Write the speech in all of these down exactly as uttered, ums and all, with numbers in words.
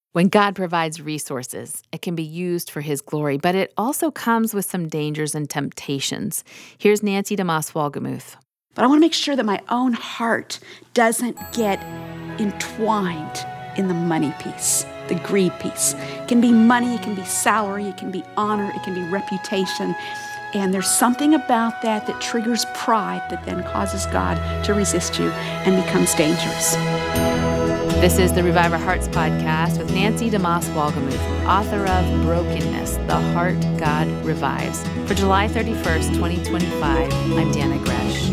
When God provides resources, it can be used for His glory, but it also comes with some dangers and temptations. Here's Nancy DeMoss Wolgemuth. But I want to make sure that my own heart doesn't get entwined in the money piece, the greed piece. It can be money, it can be salary, it can be honor, it can be reputation. And there's something about that that triggers pride that then causes God to resist you and becomes dangerous. This is the Revive Our Hearts podcast with Nancy DeMoss Wolgemuth, author of Brokenness, The Heart God Revives. For July thirty-first, twenty twenty-five, I'm Dana Gresh.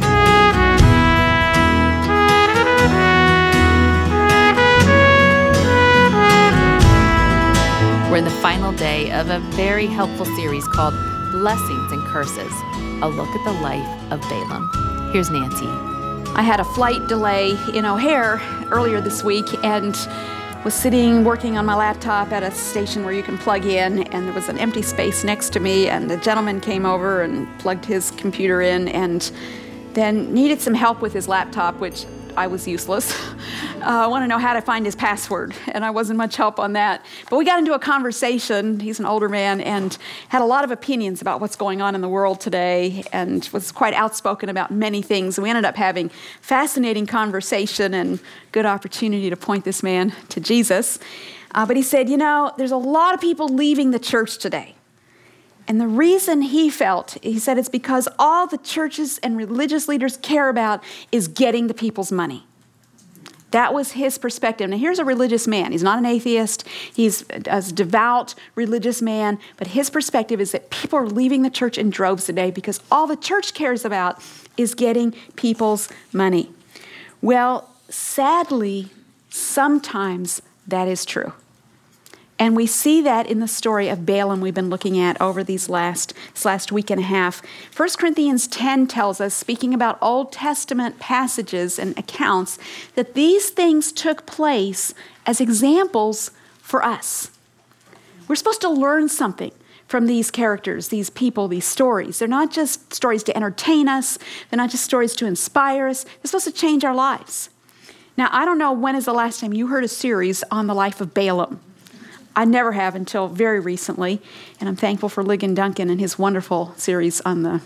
We're in the final day of a very helpful series called Blessings and Curses, a look at the life of Balaam. Here's Nancy. I had a flight delay in O'Hare earlier this week and was sitting working on my laptop at a station where you can plug in, and there was an empty space next to me, and the gentleman came over and plugged his computer in and then needed some help with his laptop, which I was useless. Uh, I want to know how to find his password, and I wasn't much help on that. But we got into a conversation. He's an older man and had a lot of opinions about what's going on in the world today and was quite outspoken about many things. And we ended up having fascinating conversation and good opportunity to point this man to Jesus. Uh, but he said, you know, there's a lot of people leaving the church today. And the reason he felt, he said, it's because all the churches and religious leaders care about is getting the people's money. That was his perspective. Now, here's a religious man. He's not an atheist. He's a devout religious man. But his perspective is that people are leaving the church in droves today because all the church cares about is getting people's money. Well, sadly, sometimes that is true. And we see that in the story of Balaam we've been looking at over these last, this last week and a half. First Corinthians ten tells us, speaking about Old Testament passages and accounts, that these things took place as examples for us. We're supposed to learn something from these characters, these people, these stories. They're not just stories to entertain us. They're not just stories to inspire us. They're supposed to change our lives. Now, I don't know when is the last time you heard a series on the life of Balaam. I never have until very recently, and I'm thankful for Ligon Duncan and his wonderful series on the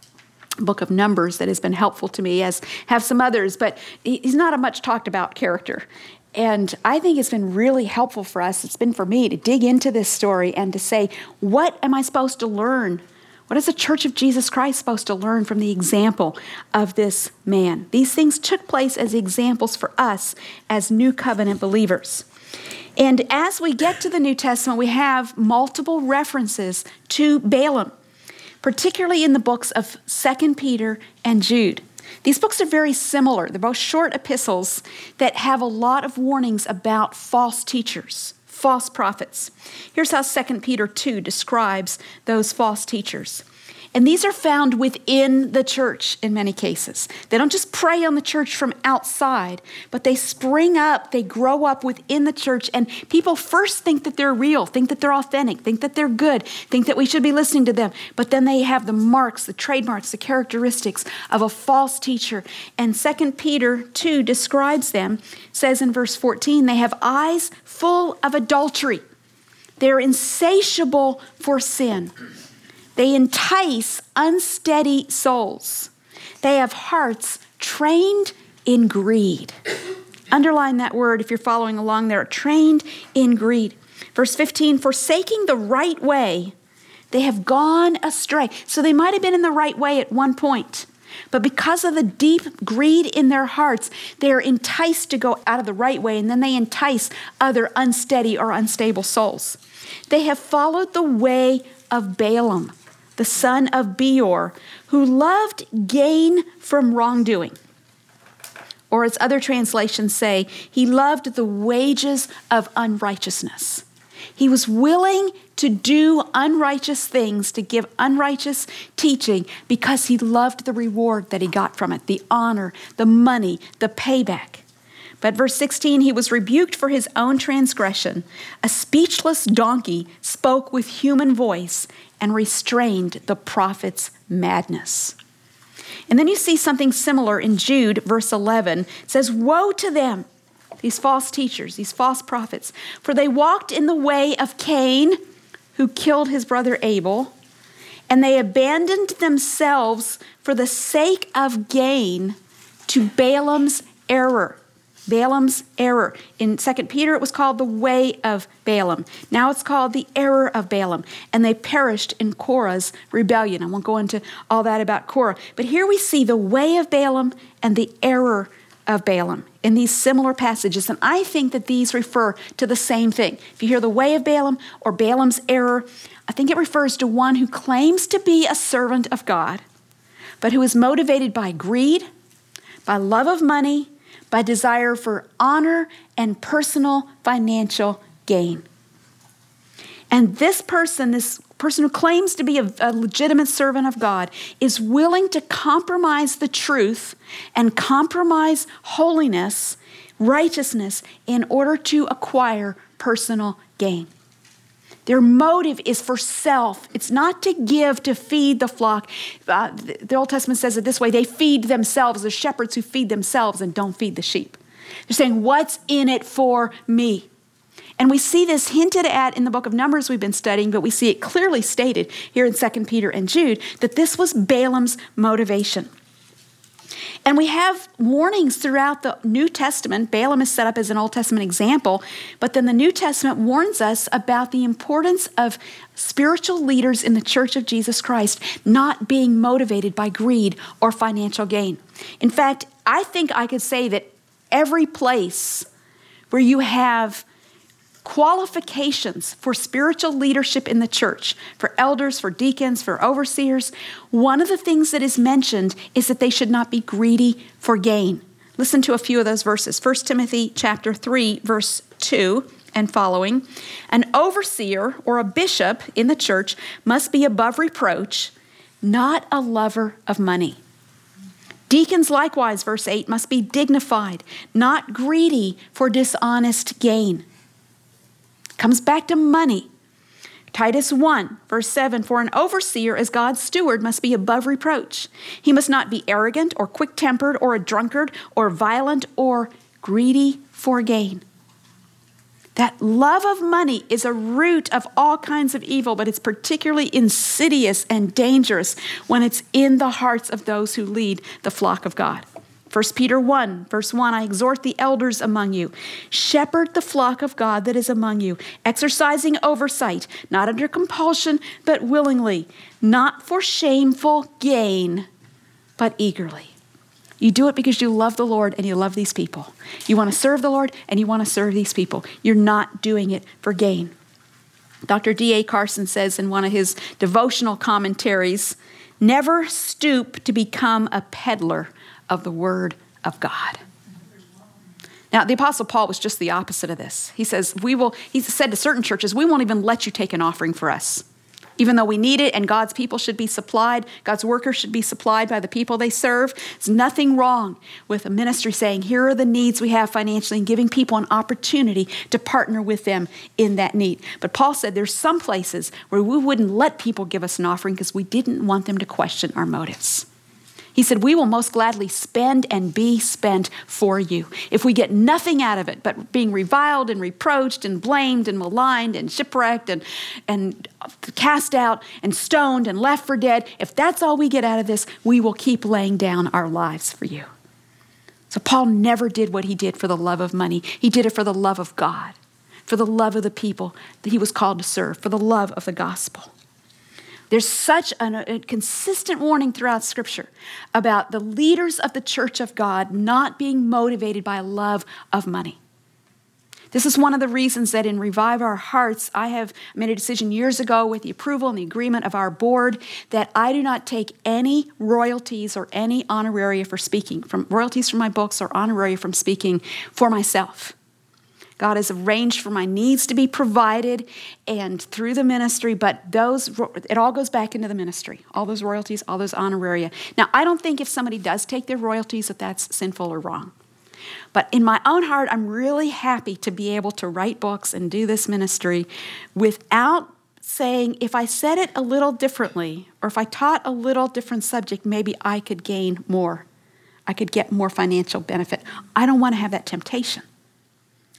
book of Numbers that has been helpful to me, as have some others, but he's not a much talked about character. And I think it's been really helpful for us, it's been for me, to dig into this story and to say, what am I supposed to learn? What is the Church of Jesus Christ supposed to learn from the example of this man? These things took place as examples for us as New Covenant believers. And as we get to the New Testament, we have multiple references to Balaam, particularly in the books of Second Peter and Jude. These books are very similar. They're both short epistles that have a lot of warnings about false teachers, false prophets. Here's how Second Peter two describes those false teachers. And these are found within the church in many cases. They don't just prey on the church from outside, but they spring up, they grow up within the church, and people first think that they're real, think that they're authentic, think that they're good, think that we should be listening to them. But then they have the marks, the trademarks, the characteristics of a false teacher. And Second Peter two describes them, says in verse fourteen, they have eyes full of adultery. They're insatiable for sin. They entice unsteady souls. They have hearts trained in greed. Underline that word if you're following along there, trained in greed. Verse fifteen, forsaking the right way, they have gone astray. So they might have been in the right way at one point, but because of the deep greed in their hearts, they are enticed to go out of the right way, and then they entice other unsteady or unstable souls. They have followed the way of Balaam, the son of Beor, who loved gain from wrongdoing. Or as other translations say, he loved the wages of unrighteousness. He was willing to do unrighteous things, to give unrighteous teaching, because he loved the reward that he got from it, the honor, the money, the payback. But verse sixteen, he was rebuked for his own transgression. A speechless donkey spoke with human voice and restrained the prophet's madness. And then you see something similar in Jude, verse eleven. It says, woe to them. these false teachers, these false prophets. For they walked in the way of Cain, who killed his brother Abel, and they abandoned themselves for the sake of gain to Balaam's error. Balaam's error. In Second Peter, it was called the way of Balaam. Now it's called the error of Balaam. And they perished in Korah's rebellion. I won't go into all that about Korah. But here we see the way of Balaam and the error of Balaam in these similar passages. And I think that these refer to the same thing. If you hear the way of Balaam or Balaam's error, I think it refers to one who claims to be a servant of God, but who is motivated by greed, by love of money, by desire for honor and personal financial gain. And this person, this person who claims to be a, a legitimate servant of God, is willing to compromise the truth and compromise holiness, righteousness, in order to acquire personal gain. Their motive is for self. It's not to give, to feed the flock. Uh, the, the Old Testament says it this way: they feed themselves, the shepherds who feed themselves and don't feed the sheep. They're saying, what's in it for me? And we see this hinted at in the book of Numbers we've been studying, but we see it clearly stated here in Second Peter and Jude that this was Balaam's motivation. And we have warnings throughout the New Testament. Balaam is set up as an Old Testament example, but then the New Testament warns us about the importance of spiritual leaders in the Church of Jesus Christ not being motivated by greed or financial gain. In fact, I think I could say that every place where you have qualifications for spiritual leadership in the church, for elders, for deacons, for overseers, one of the things that is mentioned is that they should not be greedy for gain. Listen to a few of those verses. First Timothy chapter three, verse two and following. An overseer or a bishop in the church must be above reproach, not a lover of money. Deacons likewise, verse eight, must be dignified, not greedy for dishonest gain. Comes back to money. Titus one, verse seven, for an overseer as God's steward must be above reproach. He must not be arrogant or quick-tempered or a drunkard or violent or greedy for gain. That love of money is a root of all kinds of evil, but it's particularly insidious and dangerous when it's in the hearts of those who lead the flock of God. First Peter one, verse one, I exhort the elders among you, shepherd the flock of God that is among you, exercising oversight, not under compulsion, but willingly, not for shameful gain, but eagerly. You do it because you love the Lord and you love these people. You want to serve the Lord and you want to serve these people. You're not doing it for gain. Doctor D A Carson says in one of his devotional commentaries, never stoop to become a peddler of the word of God. Now, the Apostle Paul was just the opposite of this. He says, we will, he said to certain churches, we won't even let you take an offering for us. Even though we need it and God's people should be supplied, God's workers should be supplied by the people they serve. There's nothing wrong with a ministry saying, here are the needs we have financially and giving people an opportunity to partner with them in that need. But Paul said there's some places where we wouldn't let people give us an offering because we didn't want them to question our motives. He said, we will most gladly spend and be spent for you. If we get nothing out of it but being reviled and reproached and blamed and maligned and shipwrecked and, and cast out and stoned and left for dead, if that's all we get out of this, we will keep laying down our lives for you. So Paul never did what he did for the love of money. He did it for the love of God, for the love of the people that he was called to serve, for the love of the gospel. There's such an, a consistent warning throughout Scripture about the leaders of the church of God not being motivated by love of money. This is one of the reasons that in Revive Our Hearts, I have made a decision years ago with the approval and the agreement of our board that I do not take any royalties or any honoraria for speaking, from royalties from my books or honoraria from speaking for myself. God has arranged for my needs to be provided and through the ministry, but those it all goes back into the ministry, all those royalties, all those honoraria. Now, I don't think if somebody does take their royalties that that's sinful or wrong. But in my own heart, I'm really happy to be able to write books and do this ministry without saying, if I said it a little differently, or if I taught a little different subject, maybe I could gain more. I could get more financial benefit. I don't want to have that temptation.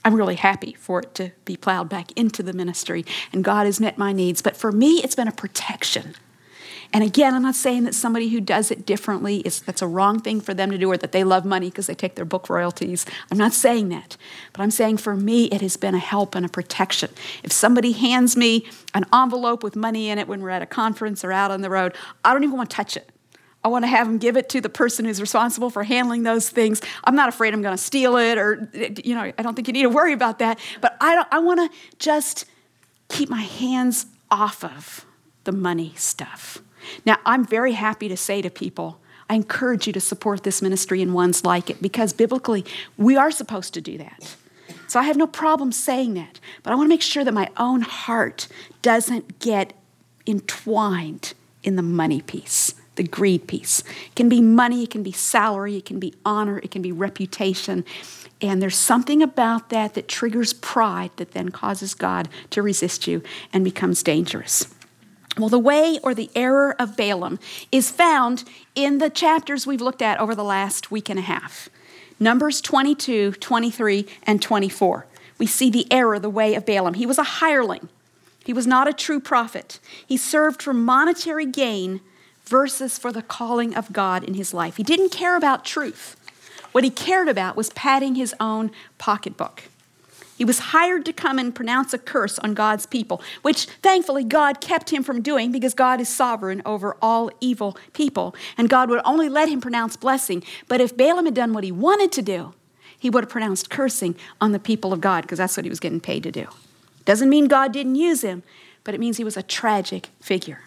I'm really happy for it to be plowed back into the ministry, and God has met my needs. But for me, it's been a protection. And again, I'm not saying that somebody who does it differently, is that's a wrong thing for them to do, or that they love money because they take their book royalties. I'm not saying that. But I'm saying for me, it has been a help and a protection. If somebody hands me an envelope with money in it when we're at a conference or out on the road, I don't even want to touch it. I want to have them give it to the person who's responsible for handling those things. I'm not afraid I'm going to steal it, or, you know, I don't think you need to worry about that. But I don't, I want to just keep my hands off of the money stuff. Now, I'm very happy to say to people, I encourage you to support this ministry and ones like it, because biblically, we are supposed to do that. So I have no problem saying that. But I want to make sure that my own heart doesn't get entwined in the money piece, the greed piece. It can be money, it can be salary, it can be honor, it can be reputation. And there's something about that that triggers pride that then causes God to resist you and becomes dangerous. Well, the way or the error of Balaam is found in the chapters we've looked at over the last week and a half. Numbers twenty-two, twenty-three, and twenty-four. We see the error, the way of Balaam. He was a hireling. He was not a true prophet. He served for monetary gain versus for the calling of God in his life. He didn't care about truth. What he cared about was padding his own pocketbook. He was hired to come and pronounce a curse on God's people, which thankfully God kept him from doing because God is sovereign over all evil people. And God would only let him pronounce blessing. But if Balaam had done what he wanted to do, he would have pronounced cursing on the people of God, because that's what he was getting paid to do. Doesn't mean God didn't use him, but it means he was a tragic figure,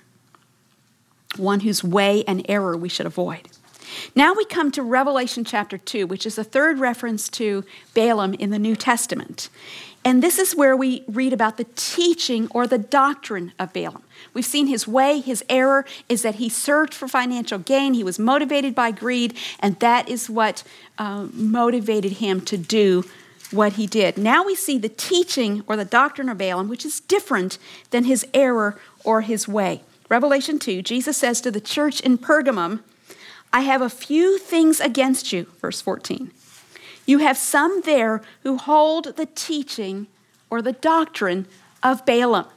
one whose way and error we should avoid. Now we come to Revelation chapter two, which is the third reference to Balaam in the New Testament. And this is where we read about the teaching or the doctrine of Balaam. We've seen his way, his error is that he served for financial gain. He was motivated by greed, and that is what uh, motivated him to do what he did. Now we see the teaching or the doctrine of Balaam, which is different than his error or his way. Revelation two, Jesus says to the church in Pergamum, I have a few things against you, verse fourteen. You have some there who hold the teaching or the doctrine of Balaam.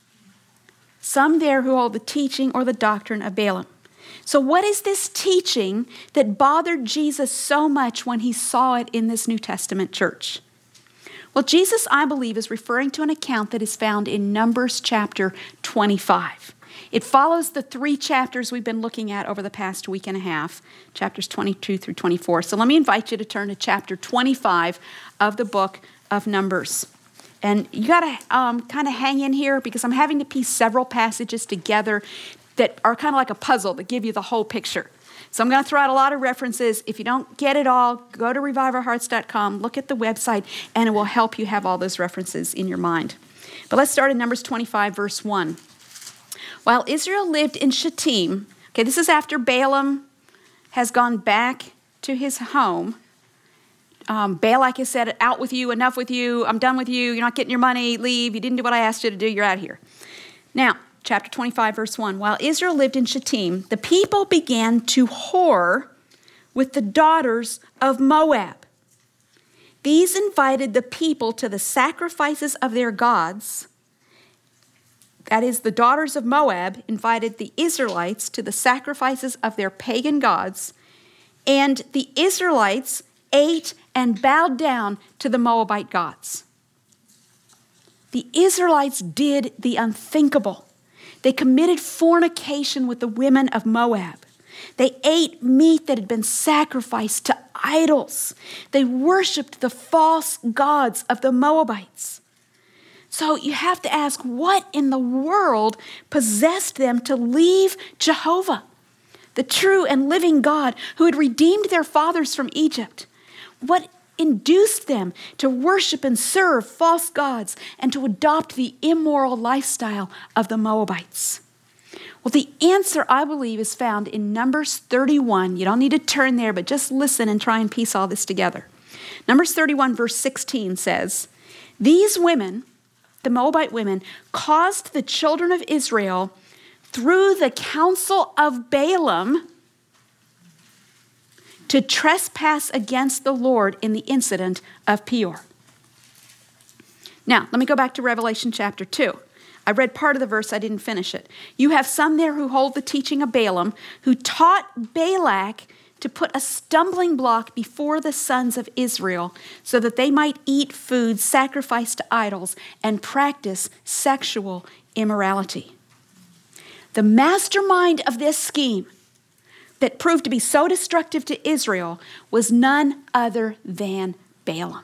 Some there who hold the teaching or the doctrine of Balaam. So what is this teaching that bothered Jesus so much when he saw it in this New Testament church? Well, Jesus, I believe, is referring to an account that is found in Numbers chapter twenty-five. It follows the three chapters we've been looking at over the past week and a half, chapters twenty-two through twenty-four. So let me invite you to turn to chapter twenty-five of the book of Numbers. And you got to um, kind of hang in here, because I'm having to piece several passages together that are kind of like a puzzle that give you the whole picture. So I'm going to throw out a lot of references. If you don't get it all, go to revive our hearts dot com, look at the website, and it will help you have all those references in your mind. But let's start in Numbers twenty-five, verse one. While Israel lived in Shittim, okay, this is after Balaam has gone back to his home. Um, Balak has said, out with you, enough with you, I'm done with you, you're not getting your money, leave, you didn't do what I asked you to do, you're out of here. Now, chapter twenty-five, verse one, while Israel lived in Shittim, the people began to whore with the daughters of Moab. These invited the people to the sacrifices of their gods. That is, the daughters of Moab invited the Israelites to the sacrifices of their pagan gods, and the Israelites ate and bowed down to the Moabite gods. The Israelites did the unthinkable. They committed fornication with the women of Moab. They ate meat that had been sacrificed to idols. They worshiped the false gods of the Moabites. So you have to ask, what in the world possessed them to leave Jehovah, the true and living God who had redeemed their fathers from Egypt? What induced them to worship and serve false gods and to adopt the immoral lifestyle of the Moabites? Well, the answer, I believe, is found in Numbers thirty-one. You don't need to turn there, but just listen and try and piece all this together. Numbers thirty-one, verse sixteen says, these women, the Moabite women, caused the children of Israel through the counsel of Balaam to trespass against the Lord in the incident of Peor. Now, let me go back to Revelation chapter two. I read part of the verse, I didn't finish it. You have some there who hold the teaching of Balaam, who taught Balak to put a stumbling block before the sons of Israel so that they might eat food sacrificed to idols and practice sexual immorality. The mastermind of this scheme that proved to be so destructive to Israel was none other than Balaam.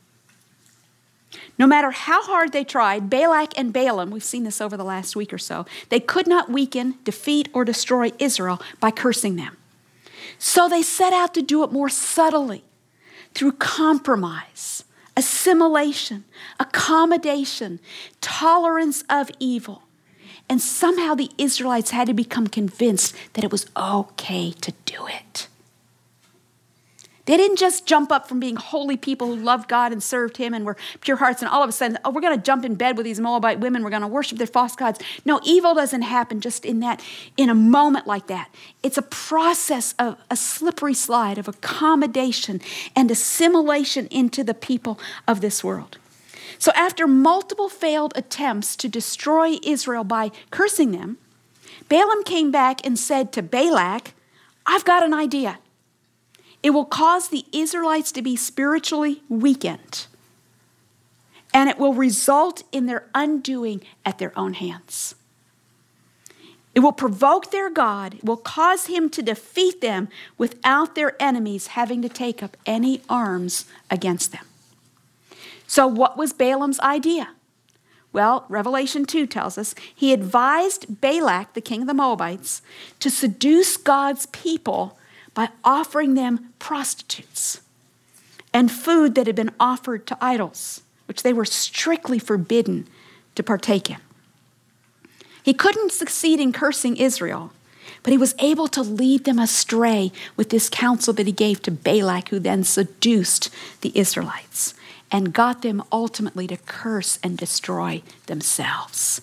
No matter how hard they tried, Balak and Balaam, we've seen this over the last week or so, they could not weaken, defeat, or destroy Israel by cursing them. So they set out to do it more subtly, through compromise, assimilation, accommodation, tolerance of evil. And somehow the Israelites had to become convinced that it was okay to do it. They didn't just jump up from being holy people who loved God and served him and were pure hearts, and all of a sudden, oh, we're going to jump in bed with these Moabite women. We're going to worship their false gods. No, evil doesn't happen just in that, in a moment like that. It's a process of a slippery slide of accommodation and assimilation into the people of this world. So after multiple failed attempts to destroy Israel by cursing them, Balaam came back and said to Balak, I've got an idea. It will cause the Israelites to be spiritually weakened, and it will result in their undoing at their own hands. It will provoke their God. It will cause him to defeat them without their enemies having to take up any arms against them. So what was Balaam's idea? Well, Revelation two tells us he advised Balak, the king of the Moabites, to seduce God's people by offering them prostitutes and food that had been offered to idols, which they were strictly forbidden to partake in. He couldn't succeed in cursing Israel, but he was able to lead them astray with this counsel that he gave to Balak, who then seduced the Israelites and got them ultimately to curse and destroy themselves.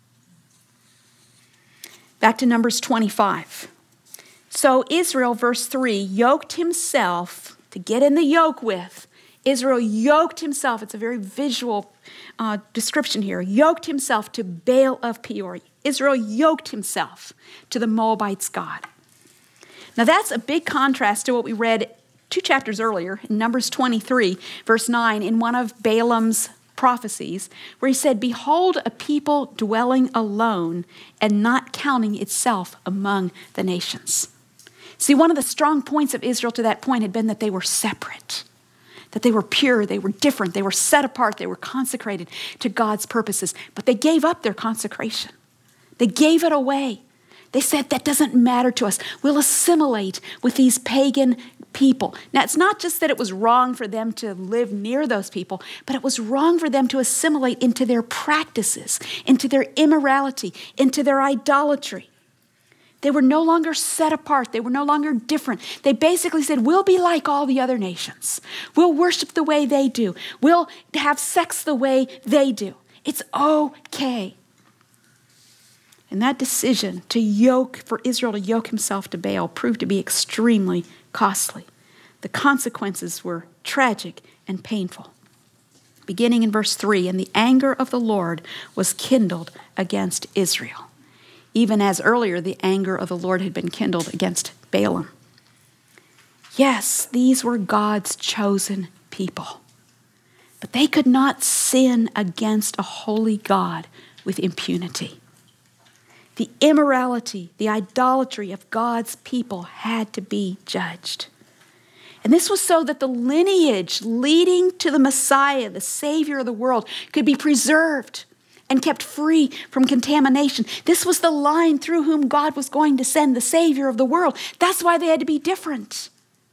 Back to Numbers twenty-five. So Israel, verse three, yoked himself to get in the yoke with. Israel yoked himself. It's a very visual uh, description here. Yoked himself to Baal of Peor. Israel yoked himself to the Moabites' god. Now that's a big contrast to what we read two chapters earlier in Numbers twenty-three, verse nine, in one of Balaam's prophecies, where he said, behold, a people dwelling alone and not counting itself among the nations. See, one of the strong points of Israel to that point had been that they were separate, that they were pure, they were different, they were set apart, they were consecrated to God's purposes. But they gave up their consecration. They gave it away. They said, that doesn't matter to us. We'll assimilate with these pagan people. Now, it's not just that it was wrong for them to live near those people, but it was wrong for them to assimilate into their practices, into their immorality, into their idolatry. They were no longer set apart. They were no longer different. They basically said, we'll be like all the other nations. We'll worship the way they do. We'll have sex the way they do. It's okay. And that decision to yoke, for Israel to yoke himself to Baal, proved to be extremely costly. The consequences were tragic and painful. Beginning in verse three, and the anger of the Lord was kindled against Israel, even as earlier the anger of the Lord had been kindled against Balaam. Yes, these were God's chosen people, but they could not sin against a holy God with impunity. The immorality, the idolatry of God's people had to be judged. And this was so that the lineage leading to the Messiah, the Savior of the world, could be preserved and kept free from contamination. This was the line through whom God was going to send the Savior of the world. That's why they had to be different.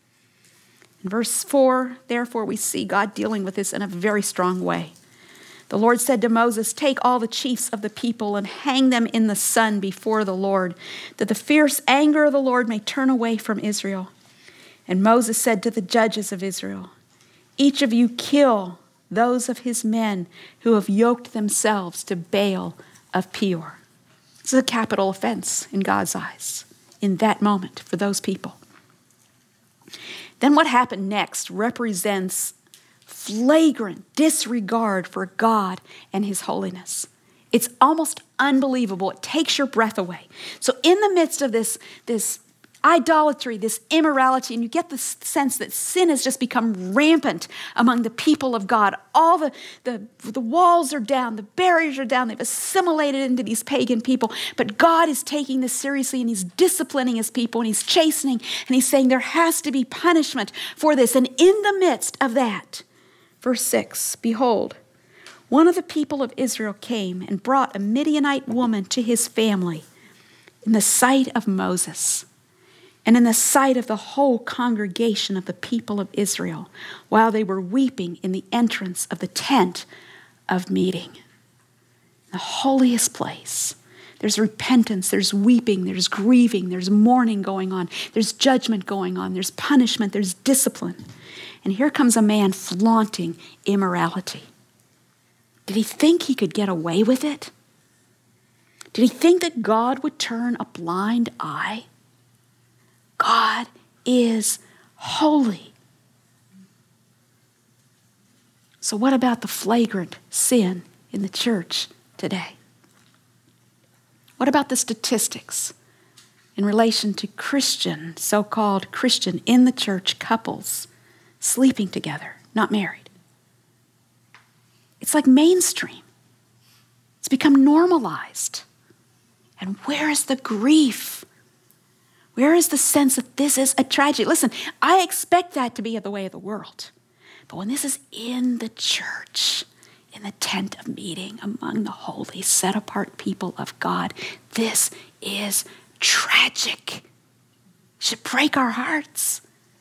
In verse four, therefore, we see God dealing with this in a very strong way. The Lord said to Moses, take all the chiefs of the people and hang them in the sun before the Lord, that the fierce anger of the Lord may turn away from Israel. And Moses said to the judges of Israel, each of you kill those of his men who have yoked themselves to Baal of Peor. This is a capital offense in God's eyes in that moment for those people. Then what happened next represents flagrant disregard for God and his holiness. It's almost unbelievable. It takes your breath away. So in the midst of this, this idolatry, this immorality, and you get the sense that sin has just become rampant among the people of God. All the, the, the walls are down, the barriers are down, they've assimilated into these pagan people. But God is taking this seriously, and he's disciplining his people, and he's chastening, and he's saying there has to be punishment for this. And in the midst of that, verse six, behold, one of the people of Israel came and brought a Midianite woman to his family in the sight of Moses and in the sight of the whole congregation of the people of Israel, while they were weeping in the entrance of the tent of meeting. The holiest place. There's repentance, there's weeping, there's grieving, there's mourning going on, there's judgment going on, there's punishment, there's discipline. And here comes a man flaunting immorality. Did he think he could get away with it? Did he think that God would turn a blind eye? God is holy. So what about the flagrant sin in the church today? What about the statistics in relation to Christian, so-called Christian in the church couples sleeping together, not married? It's like mainstream. It's become normalized. And where is the grief? Where is the sense that this is a tragedy? Listen, I expect that to be the way of the world. But when this is in the church, in the tent of meeting among the holy, set-apart people of God, this is tragic. It should break our hearts.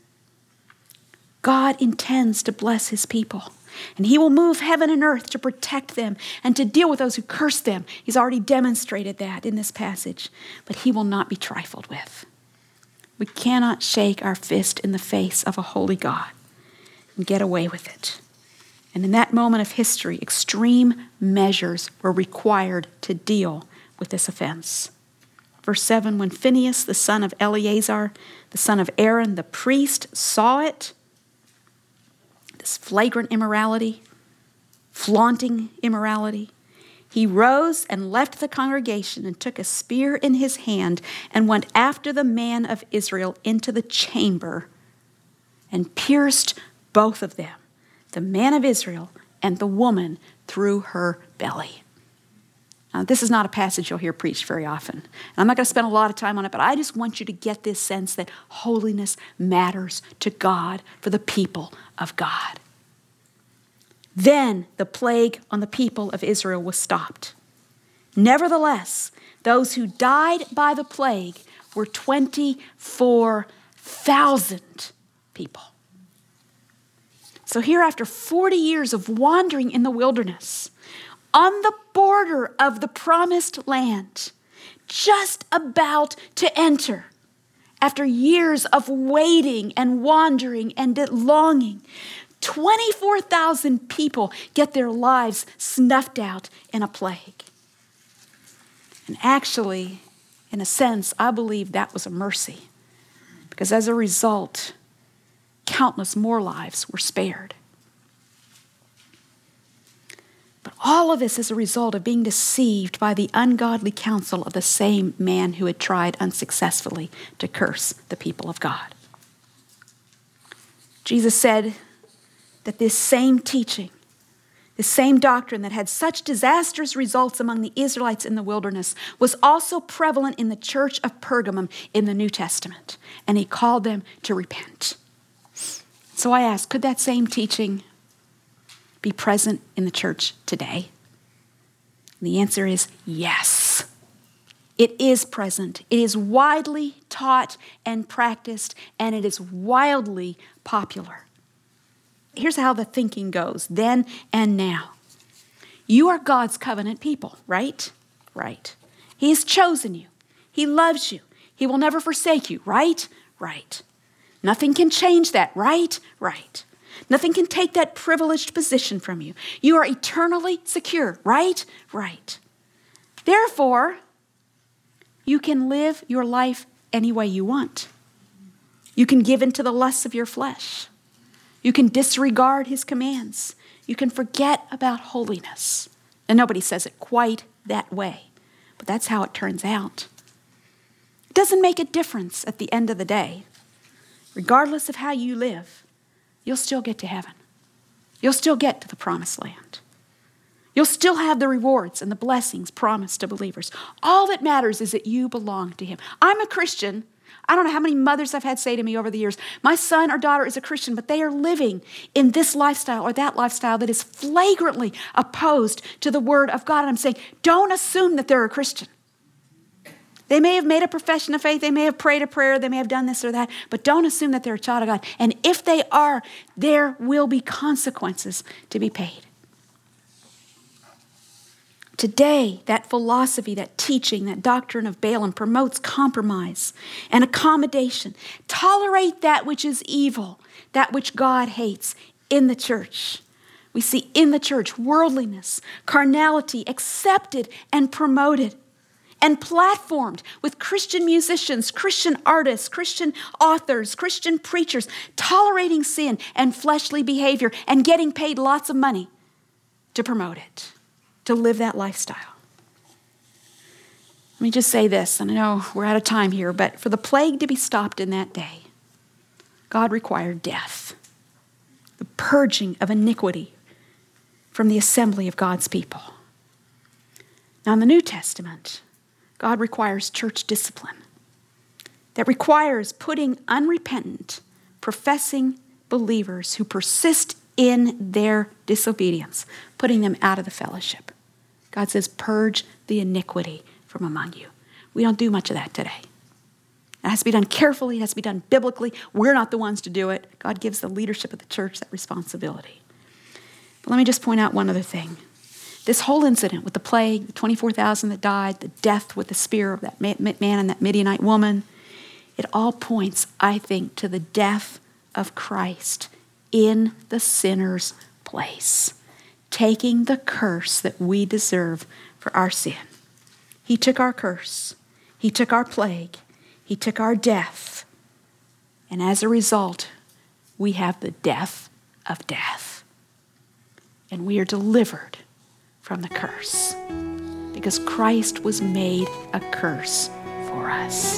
God intends to bless his people, and he will move heaven and earth to protect them and to deal with those who curse them. He's already demonstrated that in this passage, but he will not be trifled with. We cannot shake our fist in the face of a holy God and get away with it. And in that moment of history, extreme measures were required to deal with this offense. Verse seven, when Phinehas, the son of Eleazar, the son of Aaron, the priest, saw it, this flagrant immorality, flaunting immorality, he rose and left the congregation and took a spear in his hand and went after the man of Israel into the chamber and pierced both of them, the man of Israel and the woman, through her belly. Now, this is not a passage you'll hear preached very often. And I'm not going to spend a lot of time on it, but I just want you to get this sense that holiness matters to God for the people of God. Then the plague on the people of Israel was stopped. Nevertheless, those who died by the plague were twenty-four thousand people. So here, after forty years of wandering in the wilderness, on the border of the promised land, just about to enter, after years of waiting and wandering and longing, twenty-four thousand people get their lives snuffed out in a plague. And actually, in a sense, I believe that was a mercy, because as a result, countless more lives were spared. But all of this is a result of being deceived by the ungodly counsel of the same man who had tried unsuccessfully to curse the people of God. Jesus said that this same teaching, this same doctrine that had such disastrous results among the Israelites in the wilderness was also prevalent in the church of Pergamum in the New Testament, and he called them to repent. So I ask, could that same teaching be present in the church today? And the answer is yes. It is present. It is widely taught and practiced, and it is wildly popular. Here's how the thinking goes, then and now. You are God's covenant people, right? Right. He has chosen you. He loves you. He will never forsake you, right? Right. Nothing can change that, right? Right. Nothing can take that privileged position from you. You are eternally secure, right? Right. Therefore, you can live your life any way you want. You can give into the lusts of your flesh. You can disregard his commands. You can forget about holiness. And nobody says it quite that way, but that's how it turns out. It doesn't make a difference at the end of the day. Regardless of how you live, you'll still get to heaven. You'll still get to the promised land. You'll still have the rewards and the blessings promised to believers. All that matters is that you belong to him. I'm a Christian. I don't know how many mothers I've had say to me over the years, my son or daughter is a Christian, but they are living in this lifestyle or that lifestyle that is flagrantly opposed to the word of God. And I'm saying, don't assume that they're a Christian. They may have made a profession of faith. They may have prayed a prayer. They may have done this or that, but don't assume that they're a child of God. And if they are, there will be consequences to be paid. Today, that philosophy, that teaching, that doctrine of Balaam promotes compromise and accommodation. Tolerate that which is evil, that which God hates in the church. We see in the church worldliness, carnality accepted and promoted and platformed with Christian musicians, Christian artists, Christian authors, Christian preachers, tolerating sin and fleshly behavior and getting paid lots of money to promote it, to live that lifestyle. Let me just say this, and I know we're out of time here, but for the plague to be stopped in that day, God required death, the purging of iniquity from the assembly of God's people. Now in the New Testament, God requires church discipline that requires putting unrepentant, professing believers who persist in their disobedience, putting them out of the fellowship. God says, purge the iniquity from among you. We don't do much of that today. It has to be done carefully. It has to be done biblically. We're not the ones to do it. God gives the leadership of the church that responsibility. But let me just point out one other thing. This whole incident with the plague, the twenty-four thousand that died, the death with the spear of that man and that Midianite woman, it all points, I think, to the death of Christ in the sinner's place, taking the curse that we deserve for our sin. He took our curse. He took our plague. He took our death. And as a result, we have the death of death. And we are delivered from the curse because Christ was made a curse for us.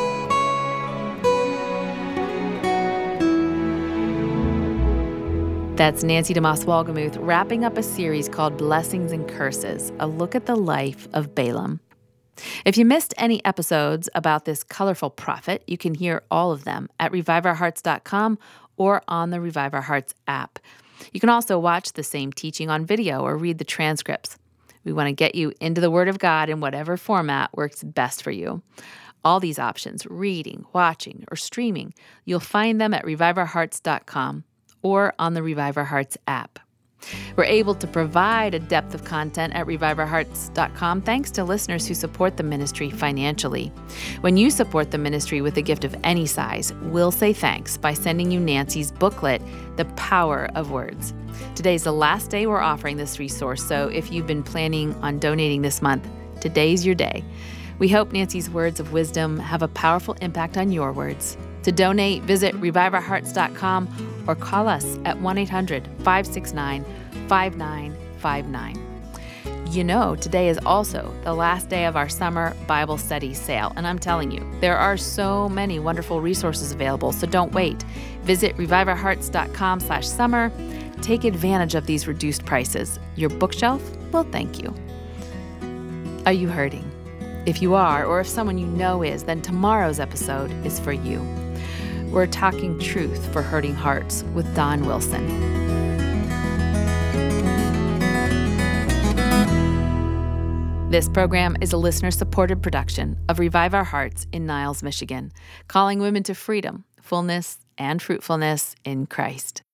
That's Nancy DeMoss Wolgemuth wrapping up a series called Blessings and Curses, a look at the life of Balaam. If you missed any episodes about this colorful prophet, you can hear all of them at revive our hearts dot com or on the Revive Our Hearts app. You can also watch the same teaching on video or read the transcripts. We want to get you into the Word of God in whatever format works best for you. All these options, reading, watching, or streaming, you'll find them at revive our hearts dot com or on the Revive Our Hearts app. We're able to provide a depth of content at revive our hearts dot com thanks to listeners who support the ministry financially. When you support the ministry with a gift of any size, we'll say thanks by sending you Nancy's booklet, The Power of Words. Today's the last day we're offering this resource, so if you've been planning on donating this month, today's your day. We hope Nancy's words of wisdom have a powerful impact on your words. To donate, visit revive our hearts dot com or call us at one eight hundred, five six nine, five nine five nine. You know, today is also the last day of our summer Bible study sale, and I'm telling you, there are so many wonderful resources available, so don't wait. Visit revive our hearts dot com slash summer. Take advantage of these reduced prices. Your bookshelf will thank you. Are you hurting? If you are, or if someone you know is, then tomorrow's episode is for you. We're talking truth for hurting hearts with Don Wilson. This program is a listener-supported production of Revive Our Hearts in Niles, Michigan, calling women to freedom, fullness, and fruitfulness in Christ.